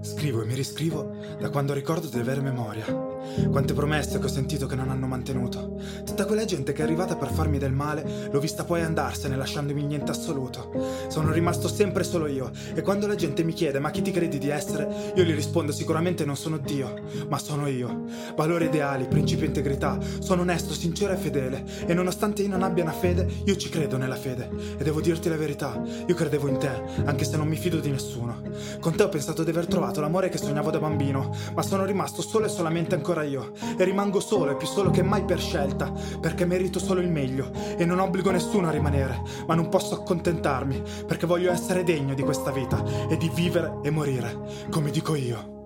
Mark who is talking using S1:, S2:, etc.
S1: Scrivo e mi riscrivo da quando ricordo di avere memoria. Quante promesse che ho sentito che non hanno mantenuto. Tutta quella gente che è arrivata per farmi del male, l'ho vista poi andarsene lasciandomi niente assoluto. Sono rimasto sempre solo io, e quando la gente mi chiede ma chi ti credi di essere, io gli rispondo sicuramente non sono Dio, ma sono io. Valori ideali, principi e integrità, sono onesto, sincero e fedele, e nonostante io non abbia una fede, io ci credo nella fede. E devo dirti la verità, io credevo in te, anche se non mi fido di nessuno. Con te ho pensato di aver trovato l'amore che sognavo da bambino, ma sono rimasto solo e solamente ancora io, e rimango solo e più solo che mai per scelta, perché merito solo il meglio e non obbligo nessuno a rimanere, ma non posso accontentarmi, perché voglio essere degno di questa vita e di vivere e morire come dico io.